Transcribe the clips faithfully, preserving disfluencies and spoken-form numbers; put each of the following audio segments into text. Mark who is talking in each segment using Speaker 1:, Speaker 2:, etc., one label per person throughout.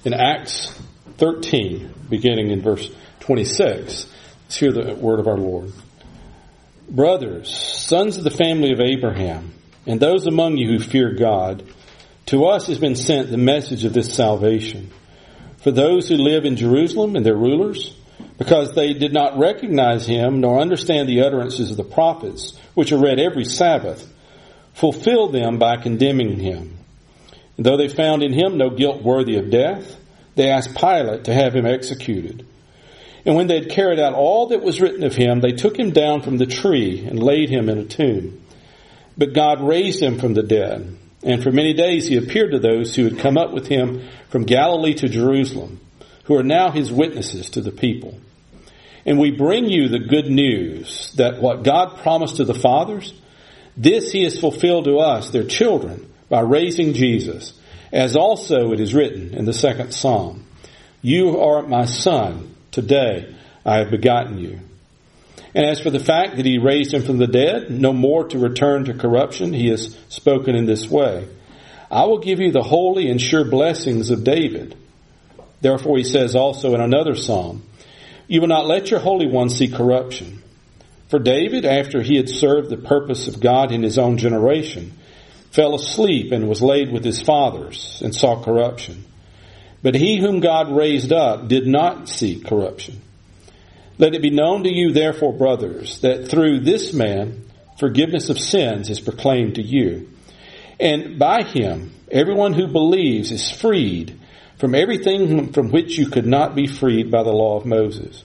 Speaker 1: In Acts thirteen, beginning in verse twenty-six, let's hear the word of our Lord. Brothers, sons of the family of Abraham, and those among you who fear God, to us has been sent the message of this salvation. For those who live in Jerusalem and their rulers, because they did not recognize him nor understand the utterances of the prophets, which are read every Sabbath, fulfill them by condemning him. And though they found in him no guilt worthy of death, they asked Pilate to have him executed. And when they had carried out all that was written of him, they took him down from the tree and laid him in a tomb. But God raised him from the dead. And for many days he appeared to those who had come up with him from Galilee to Jerusalem, who are now his witnesses to the people. And we bring you the good news that what God promised to the fathers, this he has fulfilled to us, their children, by raising Jesus, as also it is written in the second Psalm, you are my son, today I have begotten you. And as for the fact that he raised him from the dead, no more to return to corruption, he has spoken in this way, I will give you the holy and sure blessings of David. Therefore he says also in another psalm, you will not let your Holy One see corruption. For David, after he had served the purpose of God in his own generation, fell asleep and was laid with his fathers and saw corruption. But he whom God raised up did not see corruption. Let it be known to you, therefore, brothers, that through this man forgiveness of sins is proclaimed to you. And by him, everyone who believes is freed from everything from which you could not be freed by the law of Moses.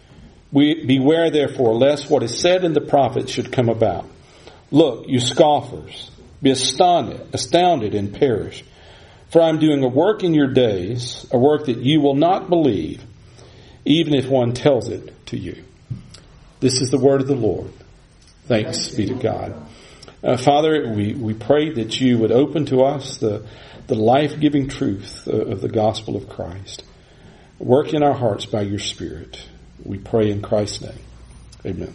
Speaker 1: We beware, therefore, lest what is said in the prophets should come about. Look, you scoffers, be astounded, astounded and perish. For I am doing a work in your days, a work that you will not believe, even if one tells it to you. This is the word of the Lord. Thanks be to God. Uh, Father, we, we pray that you would open to us the, the life-giving truth of the gospel of Christ. Work in our hearts by your Spirit. We pray in Christ's name. Amen.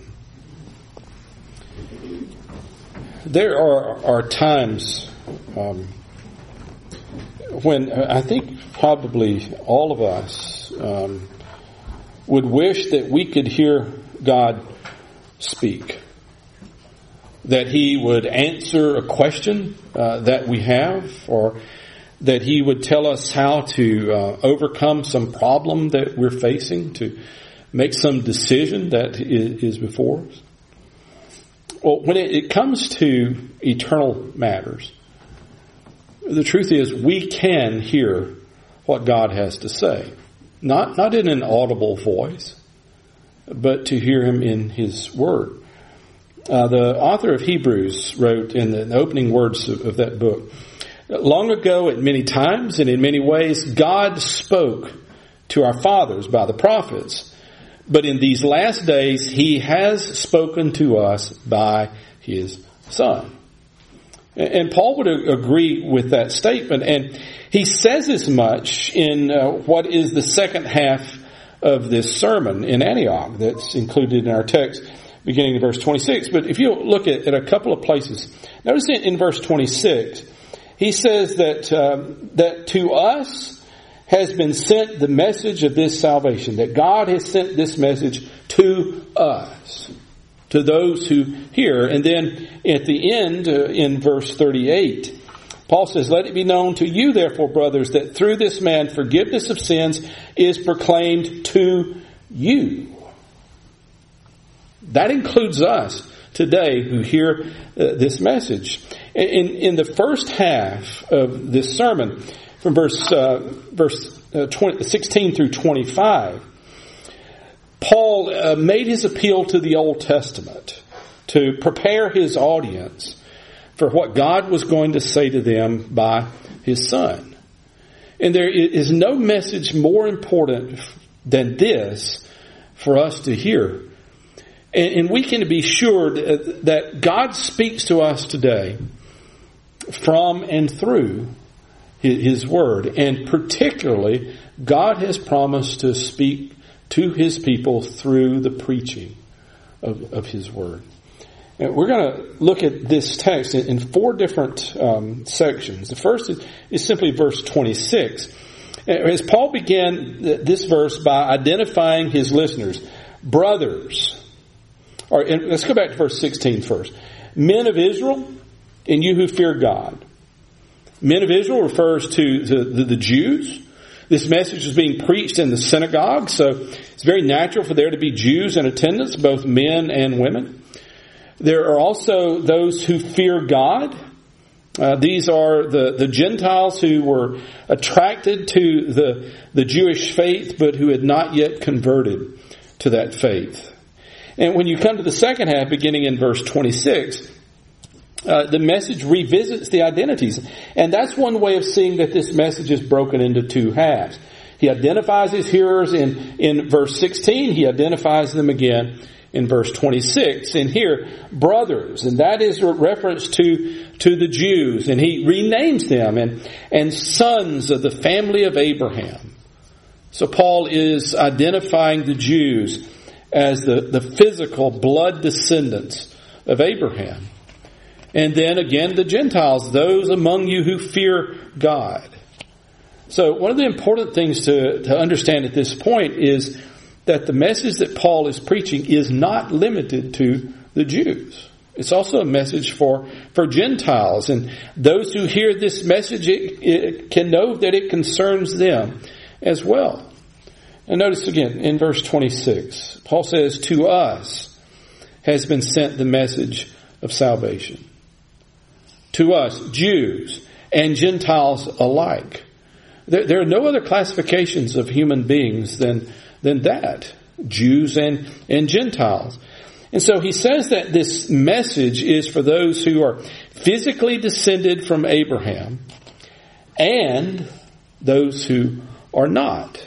Speaker 1: There are, are times um, when I think probably all of us um, would wish that we could hear God speak. That he would answer a question uh, that we have, or that he would tell us how to uh, overcome some problem that we're facing, to make some decision that is before us. Well, when it comes to eternal matters, the truth is we can hear what God has to say. Not, not in an audible voice, but to hear him in his word. Uh, the author of Hebrews wrote in the, in the opening words of, of that book, long ago at many times and in many ways, God spoke to our fathers by the prophets. But in these last days, he has spoken to us by his Son. And Paul would agree with that statement. And he says as much in uh, what is the second half of this sermon in Antioch that's included in our text, beginning in verse twenty-six. But if you look at, at a couple of places, notice in, in verse twenty-six, he says that um, that to us has been sent the message of this salvation, that God has sent this message to us, to those who hear. And then at the end, uh, in verse thirty-eight, Paul says, let it be known to you, therefore, brothers, that through this man forgiveness of sins is proclaimed to you. That includes us today who hear uh, this message. In, in the first half of this sermon, from verse uh, verse uh, twenty, sixteen through twenty-five, Paul uh, made his appeal to the Old Testament to prepare his audience for what God was going to say to them by his Son. And there is no message more important than this for us to hear. And, and we can be sure that, that God speaks to us today from and through his word. And particularly, God has promised to speak to his people through the preaching of, of his word. And we're going to look at this text in, in four different um, sections. The first is, is simply verse twenty-six. As Paul began this verse by identifying his listeners, brothers, or and let's go back to verse sixteen first. Men of Israel, and you who fear God. Men of Israel refers to the, the, the Jews. This message is being preached in the synagogue, so it's very natural for there to be Jews in attendance, both men and women. There are also those who fear God. Uh, these are the, the Gentiles who were attracted to the, the Jewish faith, but who had not yet converted to that faith. And when you come to the second half, beginning in verse twenty-six, uh, the message revisits the identities. And that's one way of seeing that this message is broken into two halves. He identifies his hearers in, in verse sixteen. He identifies them again in verse twenty-six. And here, brothers, and that is a reference to, to the Jews. And he renames them and, and sons of the family of Abraham. So Paul is identifying the Jews as the, the physical blood descendants of Abraham. And then again, the Gentiles, those among you who fear God. So one of the important things to, to understand at this point is that the message that Paul is preaching is not limited to the Jews. It's also a message for, for Gentiles. And those who hear this message it, it can know that it concerns them as well. And notice again in verse twenty-six, Paul says, to us has been sent the message of salvation. To us, Jews and Gentiles alike. There, there are no other classifications of human beings than, than that. Jews and, and Gentiles. And so he says that this message is for those who are physically descended from Abraham and those who are not.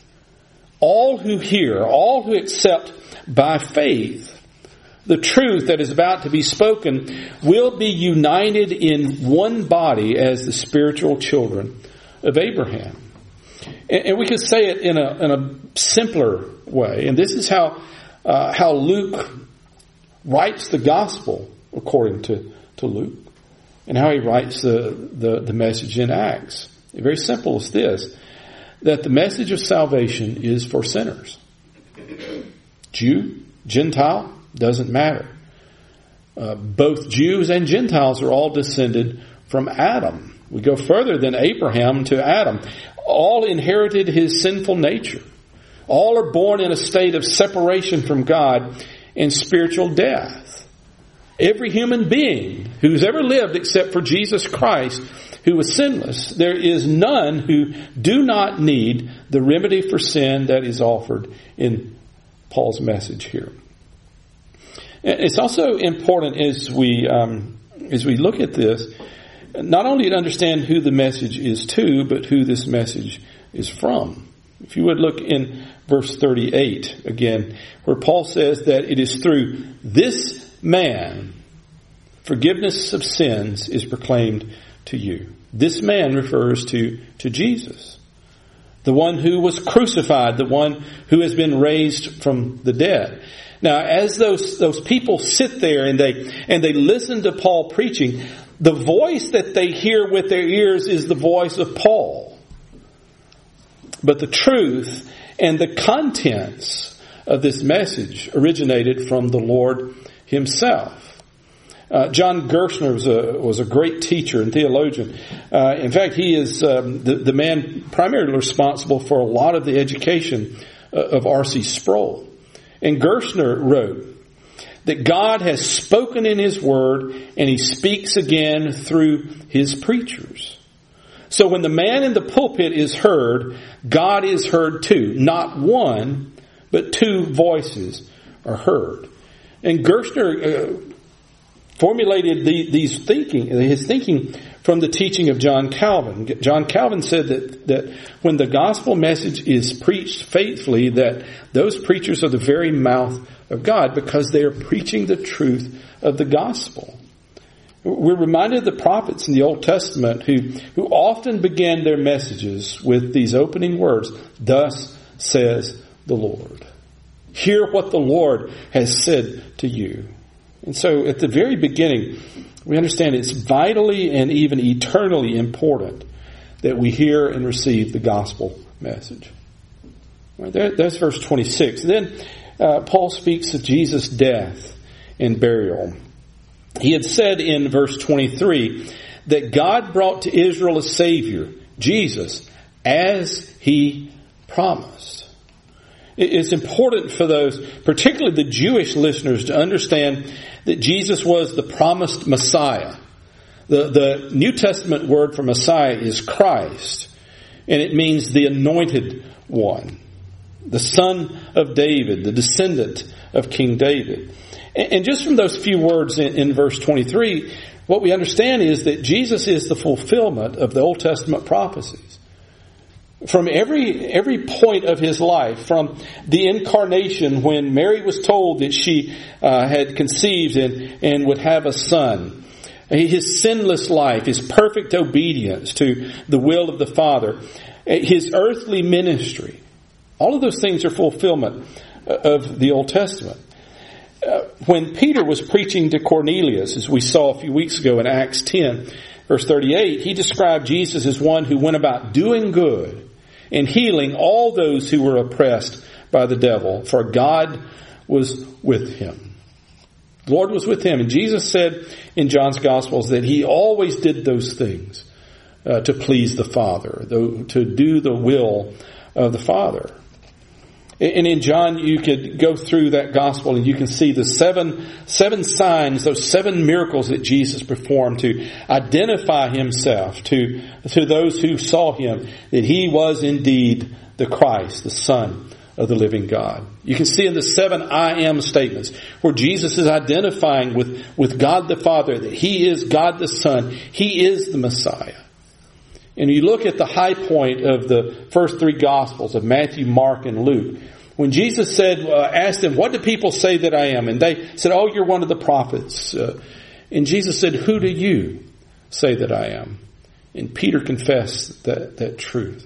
Speaker 1: All who hear, all who accept by faith the truth that is about to be spoken will be united in one body as the spiritual children of Abraham. And, and we could say it in a, in a simpler way. And this is how uh, how Luke writes the gospel according to, to Luke, and how he writes the, the, the message in Acts. Very simple as this, that the message of salvation is for sinners. Jew, Gentile, doesn't matter. Uh, both Jews and Gentiles are all descended from Adam. We go further than Abraham to Adam. All inherited his sinful nature. All are born in a state of separation from God and spiritual death. Every human being who's ever lived except for Jesus Christ, who was sinless, there is none who do not need the remedy for sin that is offered in Paul's message here. It's also important as we um, as we look at this, not only to understand who the message is to, but who this message is from. If you would look in verse thirty-eight again, where Paul says that it is through this man forgiveness of sins is proclaimed to you. This man refers to, to Jesus, the one who was crucified, the one who has been raised from the dead. Now, as those those people sit there and they and they listen to Paul preaching, the voice that they hear with their ears is the voice of Paul. But the truth and the contents of this message originated from the Lord himself. Uh, John Gerstner was a, was a great teacher and theologian. Uh, in fact, he is um, the, the man primarily responsible for a lot of the education uh, of R C Sproul. And Gerstner wrote that God has spoken in His Word and He speaks again through His preachers. So when the man in the pulpit is heard, God is heard too. Not one, but two voices are heard. And Gerstner uh, formulated the, these thinking, his thinking from the teaching of John Calvin. John Calvin said that, that when the gospel message is preached faithfully, that those preachers are the very mouth of God because they are preaching the truth of the gospel. We're reminded of the prophets in the Old Testament who, who often began their messages with these opening words, "Thus says the Lord." Hear what the Lord has said to you. And so at the very beginning, we understand it's vitally and even eternally important that we hear and receive the gospel message. Right, there, that's verse twenty-six. Then uh, Paul speaks of Jesus' death and burial. He had said in verse twenty-three that God brought to Israel a Savior, Jesus, as He promised. It's important for those, particularly the Jewish listeners, to understand that Jesus was the promised Messiah. The, the New Testament word for Messiah is Christ, and it means the anointed one, the son of David, the descendant of King David. And, and just from those few words in, in verse twenty-three, what we understand is that Jesus is the fulfillment of the Old Testament prophecies. From every every point of his life, from the incarnation when Mary was told that she uh, had conceived and, and would have a son, his sinless life, his perfect obedience to the will of the Father, his earthly ministry, all of those things are fulfillment of the Old Testament. Uh, when Peter was preaching to Cornelius, as we saw a few weeks ago in Acts ten, verse thirty-eight, he described Jesus as one who went about doing good and healing all those who were oppressed by the devil, for God was with him. The Lord was with him. And Jesus said in John's Gospels that he always did those things uh, to please the Father, to do the will of the Father. And in John, you could go through that gospel and you can see the seven, seven signs, those seven miracles that Jesus performed to identify himself to, to those who saw him, that he was indeed the Christ, the Son of the living God. You can see in the seven I am statements where Jesus is identifying with, with God the Father, that he is God the Son, he is the Messiah. And you look at the high point of the first three Gospels of Matthew, Mark, and Luke. When Jesus said, uh, asked them, what do people say that I am? And they said, oh, you're one of the prophets. Uh, and Jesus said, who do you say that I am? And Peter confessed that, that truth.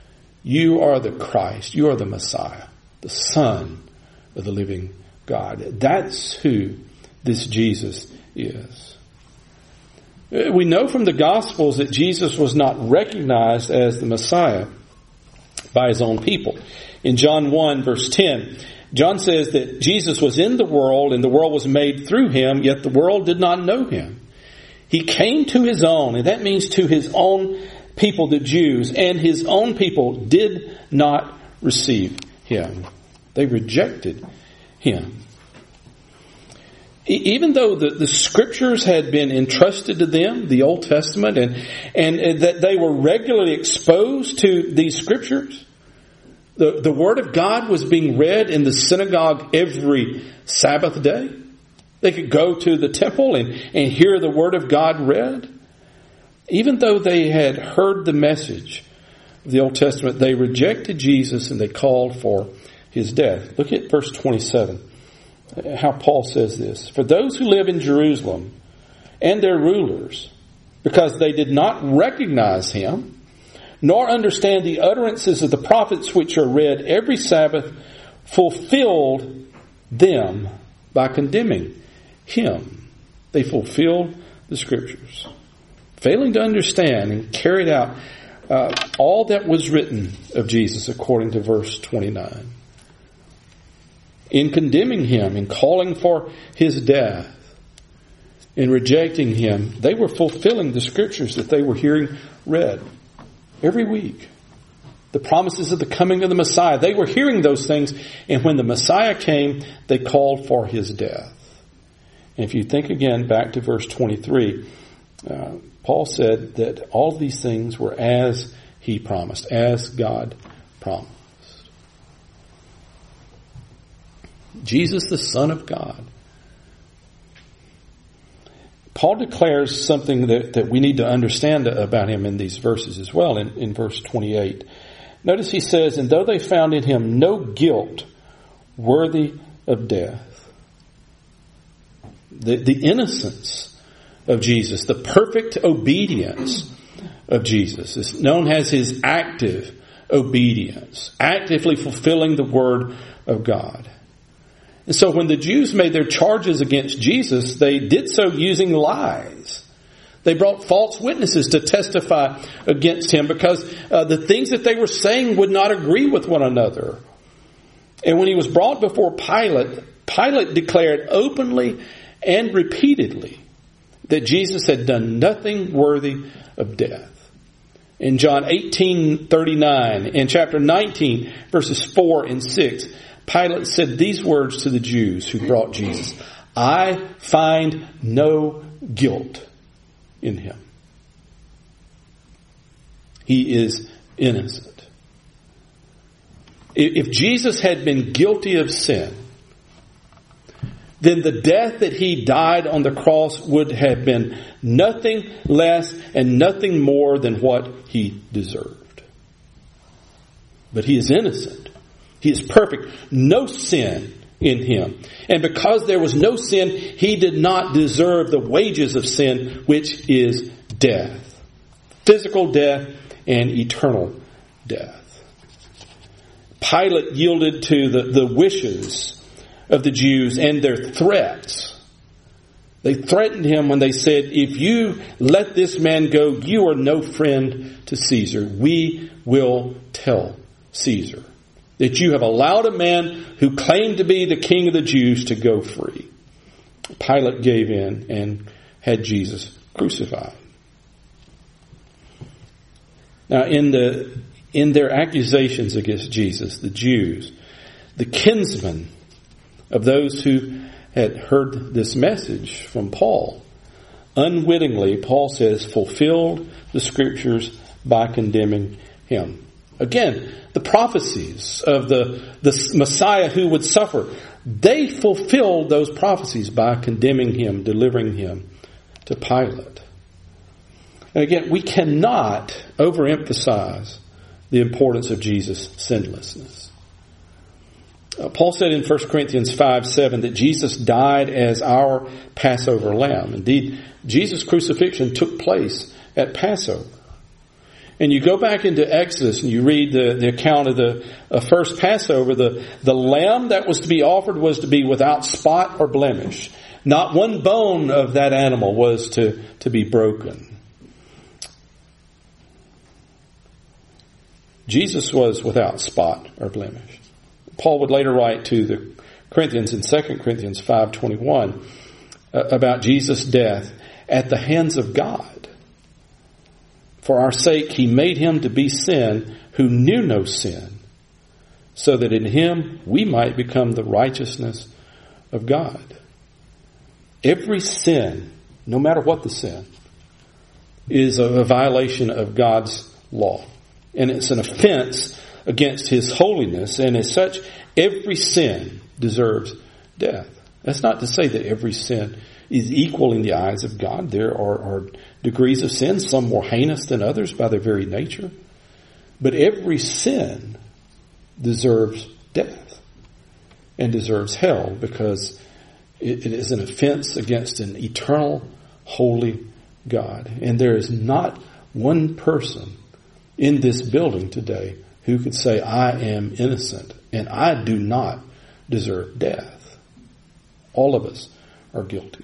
Speaker 1: You are the Christ. You are the Messiah, the Son of the living God. That's who this Jesus is. We know from the Gospels that Jesus was not recognized as the Messiah by his own people. In John one, verse ten, John says that Jesus was in the world and the world was made through him, yet the world did not know him. He came to his own, and that means to his own people, the Jews, and his own people did not receive him. They rejected him. Even though the, the scriptures had been entrusted to them, the Old Testament, and, and, and that they were regularly exposed to these scriptures, the, the Word of God was being read in the synagogue every Sabbath day. They could go to the temple and, and hear the Word of God read. Even though they had heard the message of the Old Testament, they rejected Jesus and they called for his death. Look at verse twenty-seven. How Paul says this. For those who live in Jerusalem and their rulers, because they did not recognize him, nor understand the utterances of the prophets which are read every Sabbath, fulfilled them by condemning him. They fulfilled the scriptures, failing to understand and carried out uh, all that was written of Jesus according to verse twenty-nine. In condemning him, in calling for his death, in rejecting him, they were fulfilling the scriptures that they were hearing read every week. The promises of the coming of the Messiah, they were hearing those things, and when the Messiah came, they called for his death. And if you think again back to verse twenty-three, uh, Paul said that all these things were as he promised, as God promised. Jesus, the Son of God. Paul declares something that, that we need to understand about him in these verses as well, in, in verse twenty-eight. Notice he says, and though they found in him no guilt worthy of death. The, the innocence of Jesus, the perfect obedience of Jesus is known as his active obedience, actively fulfilling the word of God. And so when the Jews made their charges against Jesus, they did so using lies. They brought false witnesses to testify against him because uh, the things that they were saying would not agree with one another. And when he was brought before Pilate, Pilate declared openly and repeatedly that Jesus had done nothing worthy of death. In John eighteen thirty-nine, in chapter nineteen, verses four and six, Pilate said these words to the Jews who brought Jesus: I find no guilt in him. He is innocent. If Jesus had been guilty of sin, then the death that he died on the cross would have been nothing less and nothing more than what he deserved. But he is innocent. He is perfect. No sin in him. And because there was no sin, he did not deserve the wages of sin, which is death. Physical death and eternal death. Pilate yielded to the, the wishes of the Jews and their threats. They threatened him when they said, if you let this man go, you are no friend to Caesar. We will tell Caesar that you have allowed a man who claimed to be the king of the Jews to go free. Pilate gave in and had Jesus crucified. Now, in the in their accusations against Jesus, the Jews, the kinsmen of those who had heard this message from Paul, unwittingly, Paul says, fulfilled the scriptures by condemning him. Again, the prophecies of the, the Messiah who would suffer, they fulfilled those prophecies by condemning him, delivering him to Pilate. And again, we cannot overemphasize the importance of Jesus' sinlessness. Uh, Paul said in First Corinthians five seven that Jesus died as our Passover lamb. Indeed, Jesus' crucifixion took place at Passover. And you go back into Exodus and you read the, the account of the uh, first Passover, the, the lamb that was to be offered was to be without spot or blemish. Not one bone of that animal was to, to be broken. Jesus was without spot or blemish. Paul would later write to the Corinthians in Second Corinthians five twenty-one uh, about Jesus' death at the hands of God. For our sake he made him to be sin who knew no sin, so that in him we might become the righteousness of God. Every sin, no matter what the sin, is a violation of God's law. And it's an offense against his holiness. And as such, every sin deserves death. That's not to say that every sin is equal in the eyes of God. There are, are degrees of sin, some more heinous than others by their very nature. But every sin deserves death and deserves hell because it, it is an offense against an eternal, holy God. And there is not one person in this building today who could say, I am innocent and I do not deserve death. All of us are guilty.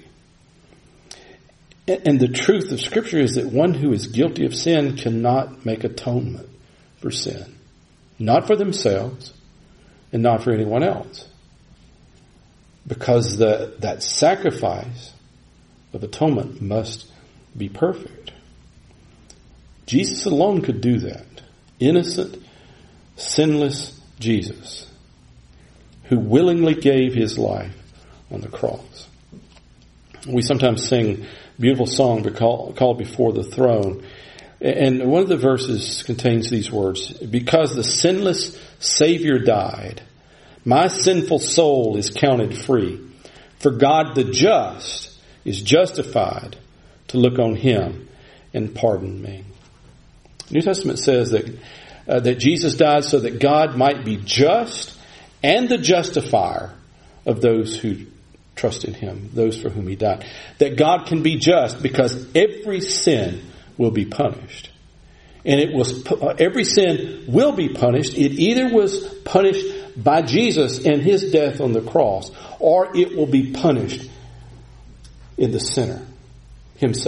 Speaker 1: And the truth of Scripture is that one who is guilty of sin cannot make atonement for sin. Not for themselves and not for anyone else. Because the, that sacrifice of atonement must be perfect. Jesus alone could do that. Innocent, sinless Jesus, who willingly gave his life on the cross. We sometimes sing a beautiful song called Before the Throne. And one of the verses contains these words: because the sinless Savior died, my sinful soul is counted free. For God the just is justified to look on him and pardon me. The New Testament says that uh, that Jesus died so that God might be just and the justifier of those who trust in him, those for whom he died. That God can be just because every sin will be punished. And it was every sin will be punished. It either was punished by Jesus and his death on the cross, or it will be punished in the sinner himself.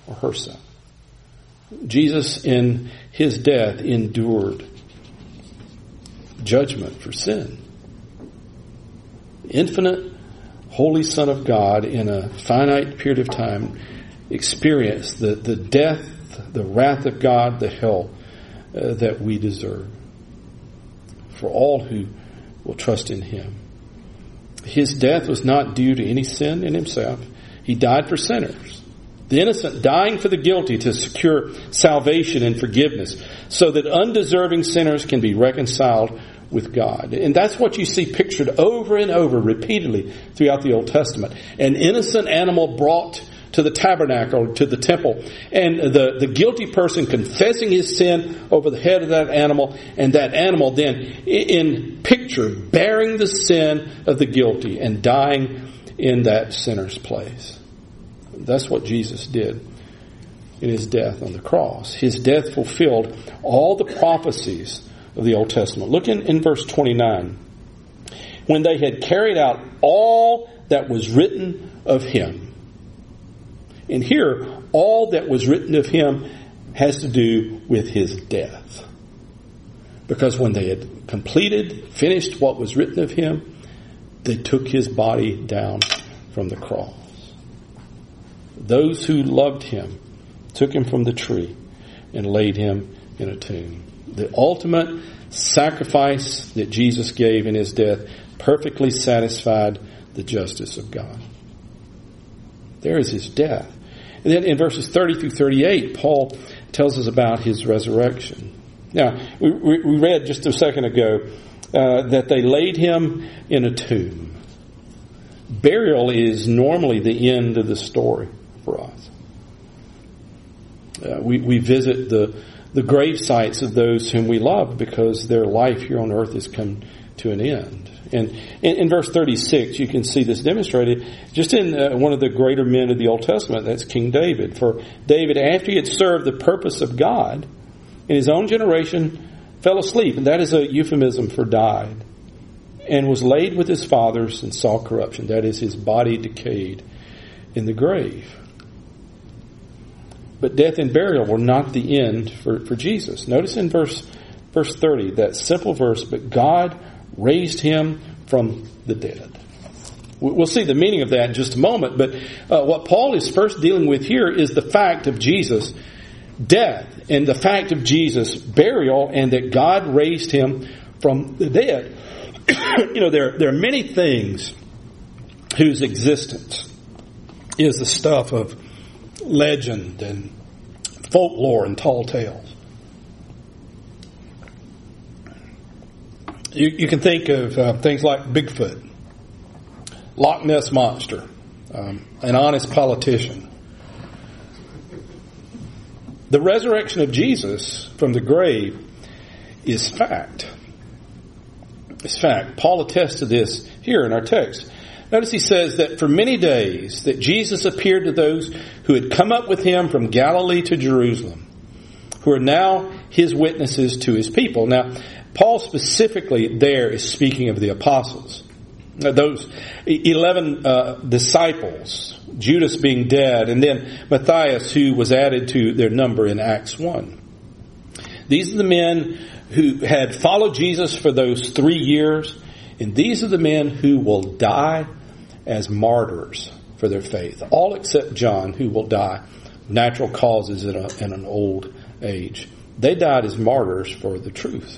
Speaker 1: or her sin. Jesus in his death endured judgment for sin. The infinite, holy Son of God in a finite period of time experienced the, the death, the wrath of God, the hell uh, that we deserve for all who will trust in him. His death was not due to any sin in himself. He died for sinners. The innocent dying for the guilty to secure salvation and forgiveness so that undeserving sinners can be reconciled with God. And that's what you see pictured over and over repeatedly throughout the Old Testament. An innocent animal brought to the tabernacle, to the temple, and the, the guilty person confessing his sin over the head of that animal, and that animal then in picture bearing the sin of the guilty and dying in that sinner's place. That's what Jesus did in his death on the cross. His death fulfilled all the prophecies of the Old Testament. Look in, in verse twenty-nine. When they had carried out all that was written of him. And here, all that was written of him has to do with his death. Because when they had completed, finished what was written of him, they took his body down from the cross. Those who loved him took him from the tree and laid him in a tomb. The ultimate sacrifice that Jesus gave in his death perfectly satisfied the justice of God. There is his death. And then in verses thirty through thirty-eight, Paul tells us about his resurrection. Now, we, we read just a second ago uh, that they laid him in a tomb. Burial is normally the end of the story for us. Uh, we, we visit the, the grave sites of those whom we love because their life here on earth has come to an end. And in, in verse thirty-six, you can see this demonstrated just in uh, one of the greater men of the Old Testament. That's King David. For David, after he had served the purpose of God in his own generation, fell asleep. And that is a euphemism for died. And was laid with his fathers and saw corruption. That is, his body decayed in the grave. But death and burial were not the end for, for Jesus. Notice in verse verse thirty, that simple verse, but God raised him from the dead. We'll see the meaning of that in just a moment, but uh, what Paul is first dealing with here is the fact of Jesus' death and the fact of Jesus' burial, and that God raised him from the dead. You know, there, there are many things whose existence is the stuff of legend and folklore and tall tales. You, you can think of uh, things like Bigfoot, Loch Ness Monster, um, an honest politician. The resurrection of Jesus from the grave is fact. It's fact. Paul attests to this here in our text. Notice he says that for many days that Jesus appeared to those who had come up with him from Galilee to Jerusalem, who are now his witnesses to his people. Now, Paul specifically there is speaking of the apostles. Those eleven uh, disciples, Judas being dead, and then Matthias, who was added to their number in Acts one. These are the men who had followed Jesus for those three years, and these are the men who will die as martyrs for their faith. All except John, who will die natural causes in, a, in an old age. They died as martyrs for the truth.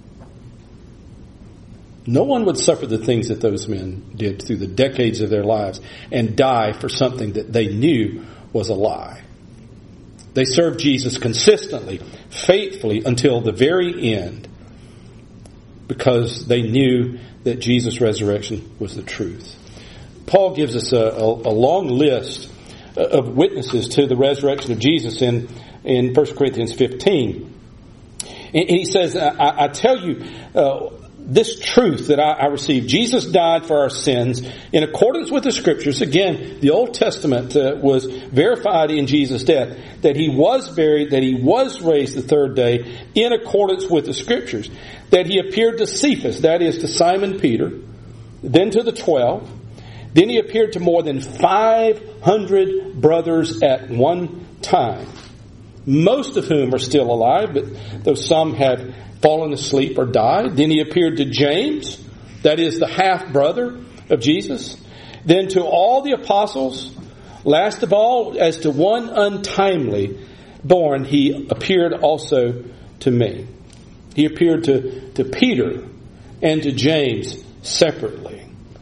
Speaker 1: No one would suffer the things that those men did through the decades of their lives and die for something that they knew was a lie. They served Jesus consistently, faithfully, until the very end, because they knew that Jesus' resurrection was the truth. Paul gives us a, a, a long list of witnesses to the resurrection of Jesus in, in First Corinthians fifteen. And he says, I, I tell you, uh, this truth that I, I received. Jesus died for our sins in accordance with the Scriptures. Again, the Old Testament uh, was verified in Jesus' death, that he was buried, that he was raised the third day in accordance with the Scriptures, that he appeared to Cephas, that is to Simon Peter, then to the twelve, then he appeared to more than five hundred brothers at one time, most of whom are still alive, but though some have fallen asleep or died. Then he appeared to James, that is the half-brother of Jesus. Then to all the apostles. Last of all, as to one untimely born, he appeared also to me. He appeared to, to Peter and to James separately.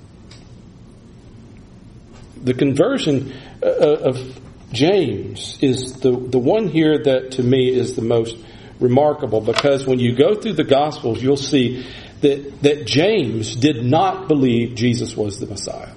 Speaker 1: The conversion of James is the, the one here that to me is the most remarkable, because when you go through the Gospels, you'll see that, that James did not believe Jesus was the Messiah.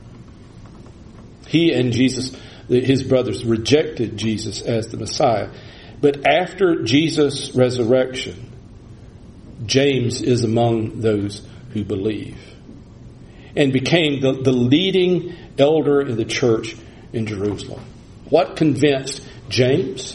Speaker 1: He and Jesus, his brothers, rejected Jesus as the Messiah. But after Jesus' resurrection, James is among those who believe and became the, the leading elder in the church in Jerusalem. What convinced James?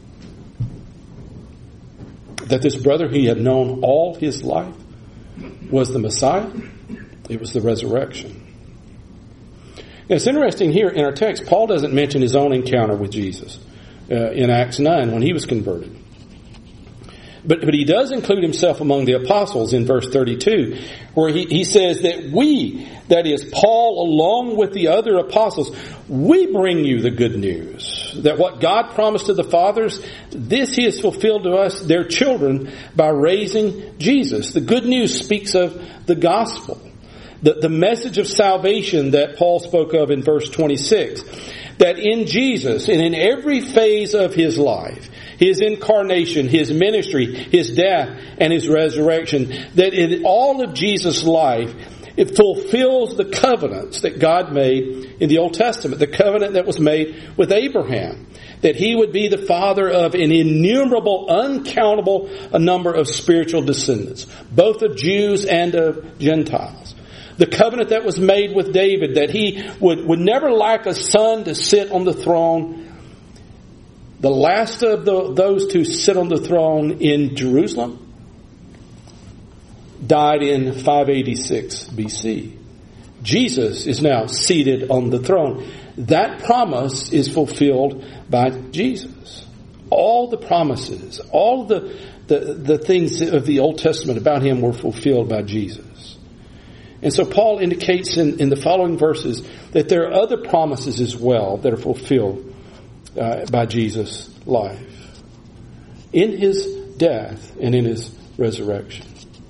Speaker 1: That this brother he had known all his life was the Messiah? It was the resurrection. Now, it's interesting here in our text, Paul doesn't mention his own encounter with Jesus uh, in Acts nine when he was converted. But, but he does include himself among the apostles in verse thirty-two, where he, he says that we, that is Paul along with the other apostles, we bring you the good news. That what God promised to the fathers, this he has fulfilled to us, their children, by raising Jesus. The good news speaks of the gospel. The, the message of salvation that Paul spoke of in verse twenty-six. That in Jesus and in every phase of his life, his incarnation, his ministry, his death, and his resurrection, that in all of Jesus' life, it fulfills the covenants that God made in the Old Testament. The covenant that was made with Abraham. That he would be the father of an innumerable, uncountable a number of spiritual descendants. Both of Jews and of Gentiles. The covenant that was made with David, that he would, would never lack a son to sit on the throne. The last of the, those to sit on the throne in Jerusalem died in five eighty-six B C. Jesus is now seated on the throne. That promise is fulfilled by Jesus. All the promises, all the, the, the things of the Old Testament about him were fulfilled by Jesus. And so Paul indicates in, in the following verses that there are other promises as well that are fulfilled uh, by Jesus' life. In his death and in his resurrection.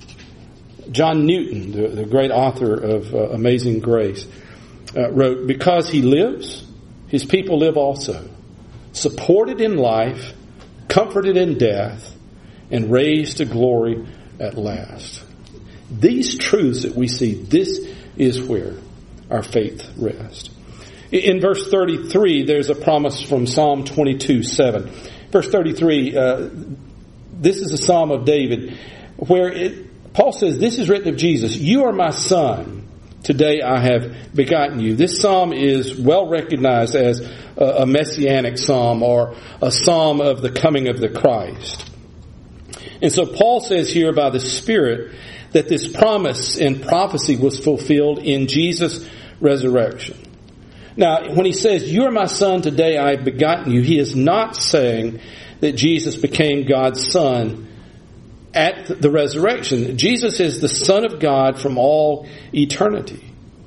Speaker 1: John Newton, the, the great author of uh, Amazing Grace, uh, wrote, "Because he lives, his people live also, supported in life, comforted in death, and raised to glory at last." These truths that we see, this is where our faith rests. In verse thirty-three, there's a promise from Psalm twenty-two seven. Verse thirty-three, uh, this is a Psalm of David, where it, Paul says, "This is written of Jesus, you are my son, today I have begotten you." This psalm is well recognized as a, a messianic psalm, or a psalm of the coming of the Christ. And so Paul says here by the Spirit that this promise and prophecy was fulfilled in Jesus' resurrection. Now, when he says, "You are my son, today I have begotten you," he is not saying that Jesus became God's son at the resurrection. Jesus is the Son of God from all eternity.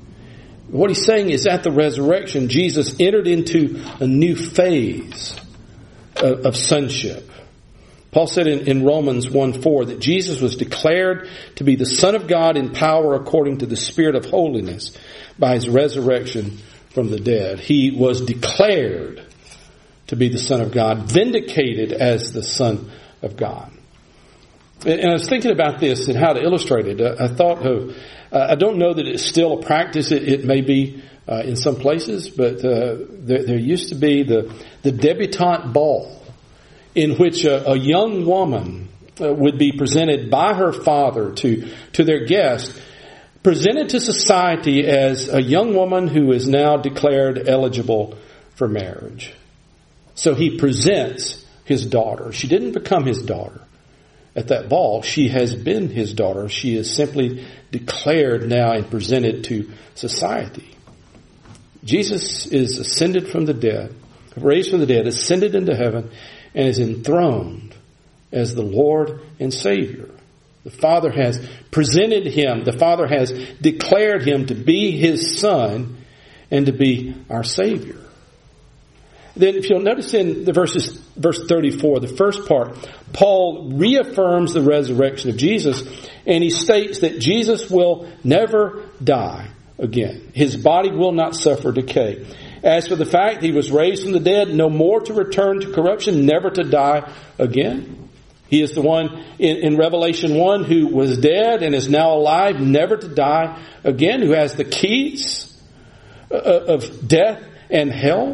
Speaker 1: What he's saying is at the resurrection, Jesus entered into a new phase of, of sonship. Paul said in, in Romans one four that Jesus was declared to be the Son of God in power according to the Spirit of holiness by his resurrection from the dead. He was declared to be the Son of God, vindicated as the Son of God. And, and I was thinking about this and how to illustrate it. I, I thought of, uh, I don't know that it's still a practice. It, it may be uh, in some places, but uh, there, there used to be the, the debutante ball, in which a, a young woman uh, would be presented by her father to, to their guest, presented to society as a young woman who is now declared eligible for marriage. So he presents his daughter. She didn't become his daughter at that ball. She has been his daughter. She is simply declared now and presented to society. Jesus is ascended from the dead, raised from the dead, ascended into heaven, and is enthroned as the Lord and Savior. The Father has presented him, the Father has declared him to be his Son and to be our Savior. Then if you'll notice in the verses, verse thirty-four, the first part, Paul reaffirms the resurrection of Jesus, and he states that Jesus will never die again. His body will not suffer decay. As for the fact he was raised from the dead, no more to return to corruption, never to die again. He is the one in, in Revelation one who was dead and is now alive, never to die again, who has the keys of death and hell.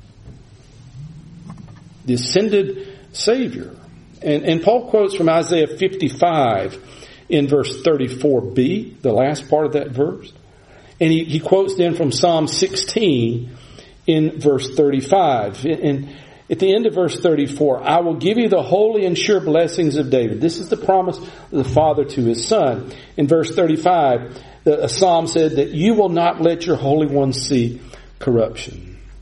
Speaker 1: The ascended Savior. And, and Paul quotes from Isaiah fifty-five in verse thirty-four b, the last part of that verse. And he, he quotes then from Psalm sixteen in verse thirty-five. And at the end of verse thirty-four, I will give you the holy and sure blessings of David. This is the promise of the Father to his Son. In verse thirty-five, the, a psalm said that you will not let your Holy One see corruption.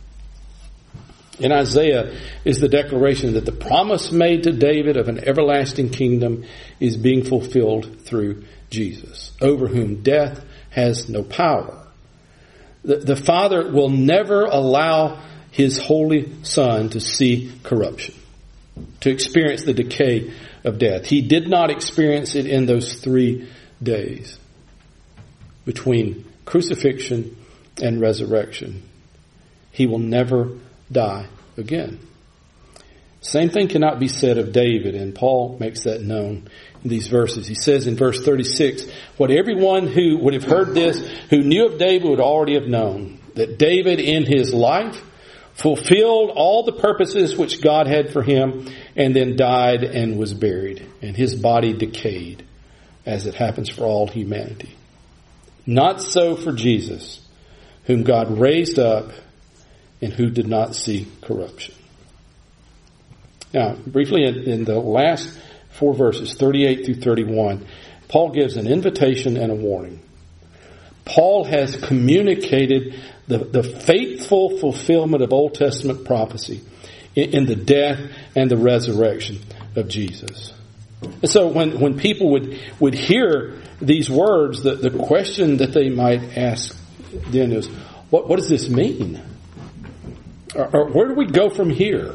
Speaker 1: In Isaiah is the declaration that the promise made to David of an everlasting kingdom is being fulfilled through Jesus, over whom death has no power. The, the Father will never allow his holy Son to see corruption, to experience the decay of death. He did not experience it in those three days between crucifixion and resurrection. He will never die again. Same thing cannot be said of David, and Paul makes that known in these verses. He says in verse thirty-six, what everyone who would have heard this, who knew of David, would already have known, that David in his life fulfilled all the purposes which God had for him, and then died and was buried, and his body decayed, as it happens for all humanity. Not so for Jesus, whom God raised up and who did not see corruption. Now, briefly in, in the last four verses, thirty-eight through thirty-one, Paul gives an invitation and a warning. Paul has communicated the, the faithful fulfillment of Old Testament prophecy in, in the death and the resurrection of Jesus. And so when, when people would, would hear these words, the, the question that they might ask then is, what, what does this mean? Or, or where do we go from here?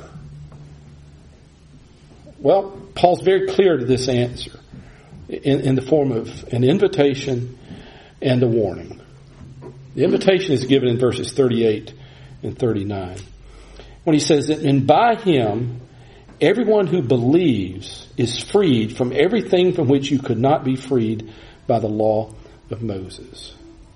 Speaker 1: Well, Paul's very clear to this answer in, in the form of an invitation and a warning. The invitation is given in verses thirty-eight and thirty-nine. When he says that, and by him, everyone who believes is freed from everything from which you could not be freed by the law of Moses.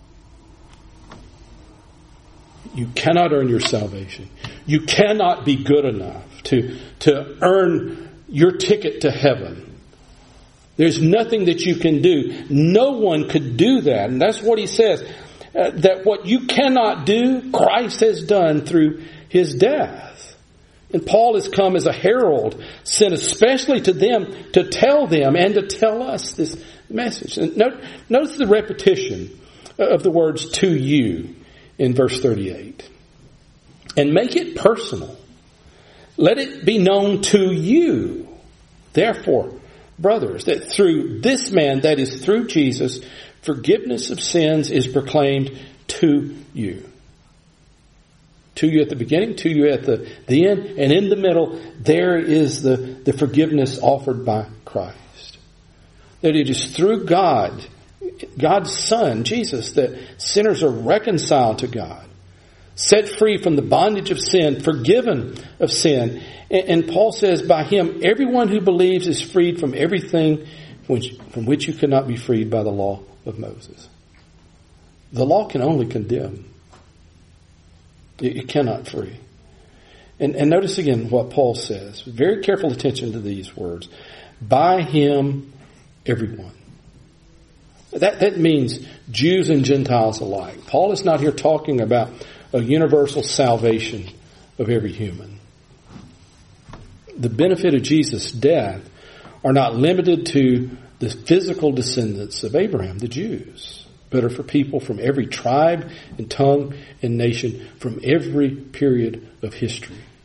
Speaker 1: You cannot earn your salvation. You cannot be good enough to, to earn your ticket to heaven. There's nothing that you can do. No one could do that. And that's what he says. Uh, that what you cannot do, Christ has done through his death. And Paul has come as a herald, sent especially to them to tell them and to tell us this message. And note, notice the repetition of the words to you in verse thirty-eight. And make it personal. Let it be known to you, therefore, brothers, that through this man, that is through Jesus, forgiveness of sins is proclaimed to you. To you at the beginning, to you at the, the end, and in the middle, there is the, the forgiveness offered by Christ. That it is through God, God's Son, Jesus, that sinners are reconciled to God, set free from the bondage of sin, forgiven of sin. And, and Paul says, by him, everyone who believes is freed from everything which, from which you cannot be freed by the law of Moses. The law can only condemn. It, it cannot free. And, and notice again what Paul says. Very careful attention to these words. By him, everyone. That, that means Jews and Gentiles alike. Paul is not here talking about a universal salvation of every human. The benefit of Jesus' death are not limited to the physical descendants of Abraham, the Jews, but are for people from every tribe and tongue and nation from every period of history.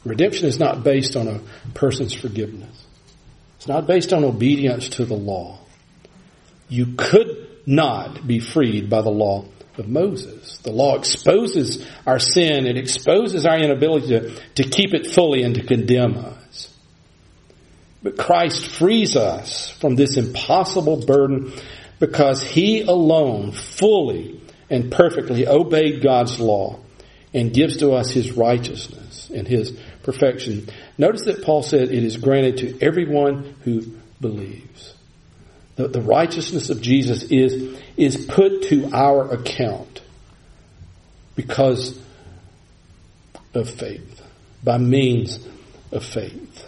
Speaker 1: Redemption is not based on a person's forgiveness. It's not based on obedience to the law. You could not be freed by the law of Moses. The law exposes our sin. It exposes our inability to, to keep it fully and to condemn us. But Christ frees us from this impossible burden because He alone fully and perfectly obeyed God's law and gives to us His righteousness and His perfection. Notice that Paul said it is granted to everyone who believes. The, the righteousness of Jesus is, is put to our account because of faith, by means of faith.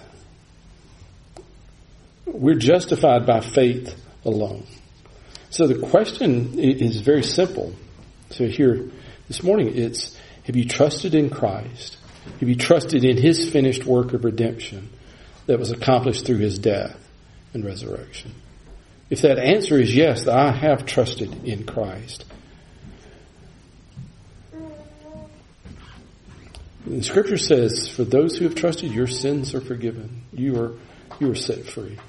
Speaker 1: We're justified by faith alone. So the question is very simple. So here this morning, it's, have you trusted in Christ? Have you trusted in His finished work of redemption that was accomplished through His death and resurrection? If that answer is yes, then I have trusted in Christ. The Scripture says, for those who have trusted, your sins are forgiven. You are, you are set free.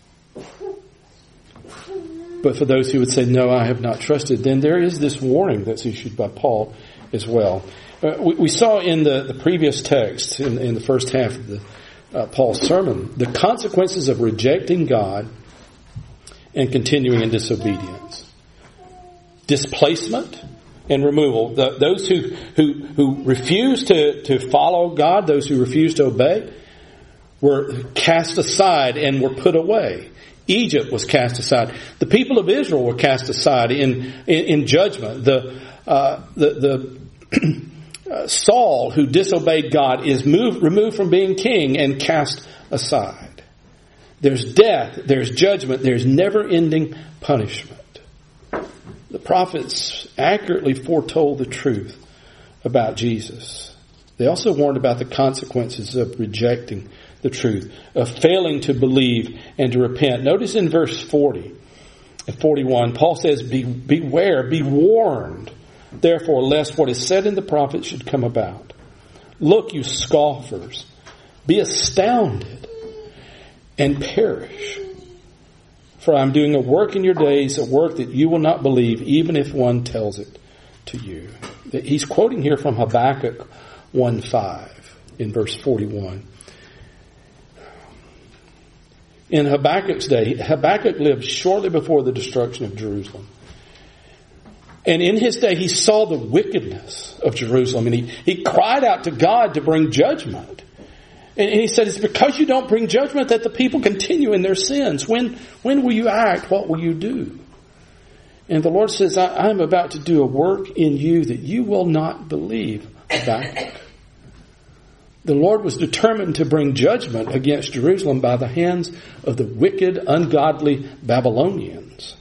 Speaker 1: But for those who would say, no, I have not trusted, then there is this warning that's issued by Paul as well. Uh, we, we saw in the, the previous text, in, in the first half of the, uh, Paul's sermon, the consequences of rejecting God and continuing in disobedience. Displacement and removal. The, those who, who, who refuse to, to follow God, those who refuse to obey, were cast aside and were put away. Egypt was cast aside. The people of Israel were cast aside in, in, in judgment. The, uh, the, the uh, Saul, who disobeyed God, is moved, removed from being king and cast aside. There's death, there's judgment, there's never-ending punishment. The prophets accurately foretold the truth about Jesus. They also warned about the consequences of rejecting the truth, of failing to believe and to repent. Notice in verse forty and forty-one, Paul says, Be, beware, be warned, therefore, lest what is said in the prophets should come about. Look, you scoffers, be astounded and perish. For I am doing a work in your days, a work that you will not believe, even if one tells it to you. He's quoting here from Habakkuk one five in verse forty-one. In Habakkuk's day, Habakkuk lived shortly before the destruction of Jerusalem. And in his day, he saw the wickedness of Jerusalem. And he, he cried out to God to bring judgment. And he said, it's because you don't bring judgment that the people continue in their sins. When, when will you act? What will you do? And the Lord says, I, I'm about to do a work in you that you will not believe. Habakkuk. The Lord was determined to bring judgment against Jerusalem by the hands of the wicked, ungodly Babylonians.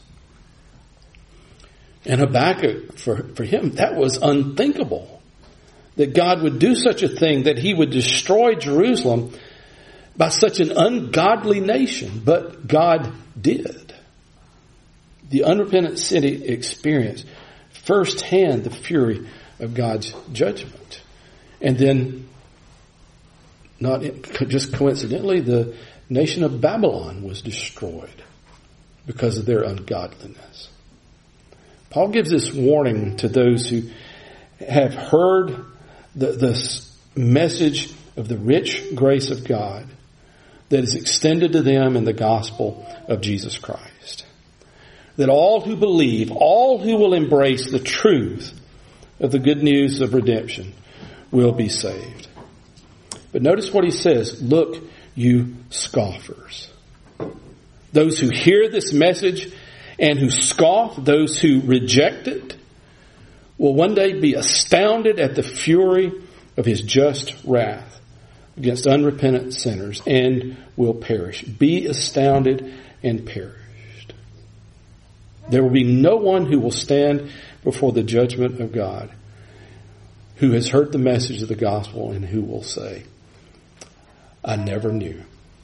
Speaker 1: And Habakkuk, for, for him, that was unthinkable. That God would do such a thing, that He would destroy Jerusalem by such an ungodly nation. But God did. The unrepentant city experienced firsthand the fury of God's judgment. And then, not just coincidentally, the nation of Babylon was destroyed because of their ungodliness. Paul gives this warning to those who have heard the, the message of the rich grace of God that is extended to them in the gospel of Jesus Christ. That all who believe, all who will embrace the truth of the good news of redemption will be saved. But notice what he says, look, you scoffers. Those who hear this message and who scoff, those who reject it, will one day be astounded at the fury of His just wrath against unrepentant sinners and will perish. Be astounded and perished. There will be no one who will stand before the judgment of God who has heard the message of the gospel and who will say, I never knew.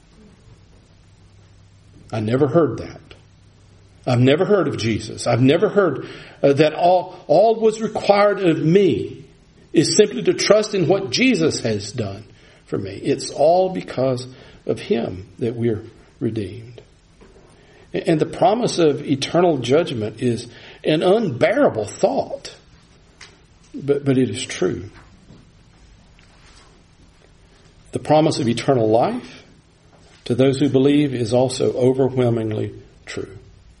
Speaker 1: I never heard that. I've never heard of Jesus. I've never heard uh, that all, all was required of me is simply to trust in what Jesus has done for me. It's all because of him that we're redeemed. And the promise of eternal judgment is an unbearable thought, but, but it is true. The promise of eternal life to those who believe is also overwhelmingly true.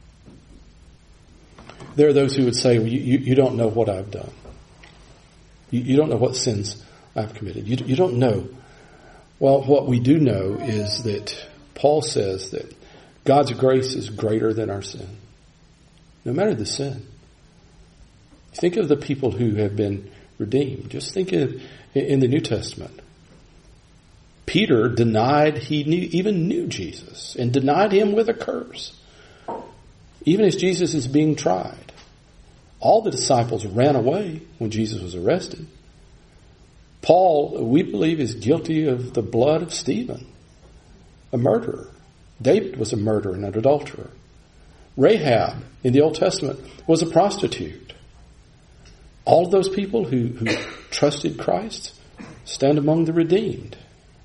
Speaker 1: There are those who would say, well, you, you don't know what I've done. You, you don't know what sins I've committed. You, you don't know. Well, what we do know is that Paul says that God's grace is greater than our sin. No matter the sin. Think of the people who have been redeemed. Just think of in the New Testament. Peter denied he knew, even knew Jesus and denied him with a curse. Even as Jesus is being tried. All the disciples ran away when Jesus was arrested. Paul, we believe, is guilty of the blood of Stephen, a murderer. David was a murderer and an adulterer. Rahab in the Old Testament was a prostitute. All of those people who, who trusted Christ stand among the redeemed.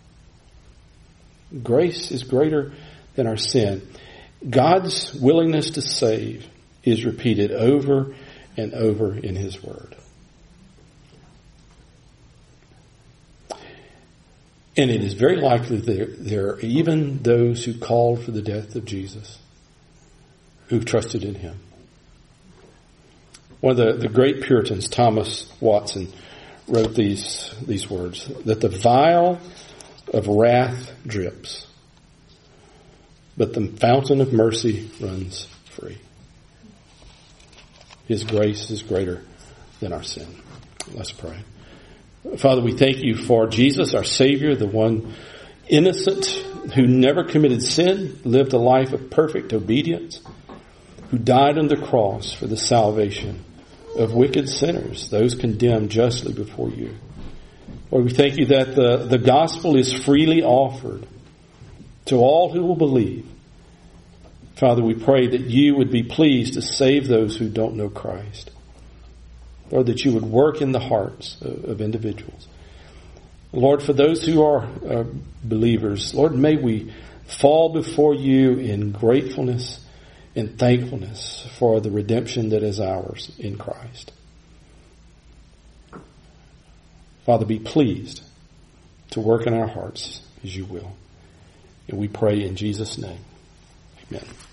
Speaker 1: Grace is greater than our sin. God's willingness to save is repeated over and over in his word. And it is very likely that there are even those who called for the death of Jesus who trusted in him. One of the, the great Puritans, Thomas Watson, wrote these, these words, that the vial of wrath drips, but the fountain of mercy runs free. His grace is greater than our sin. Let's pray. Father, we thank you for Jesus, our Savior, the one innocent who never committed sin, lived a life of perfect obedience, who died on the cross for the salvation of wicked sinners, those condemned justly before you. Lord, we thank you that the, the gospel is freely offered to all who will believe. Father, we pray that you would be pleased to save those who don't know Christ. Lord, that you would work in the hearts of, of individuals. Lord, for those who are uh, believers, Lord, may we fall before you in gratefulness and thankfulness for the redemption that is ours in Christ. Father, be pleased to work in our hearts as you will. And we pray in Jesus' name. Amen.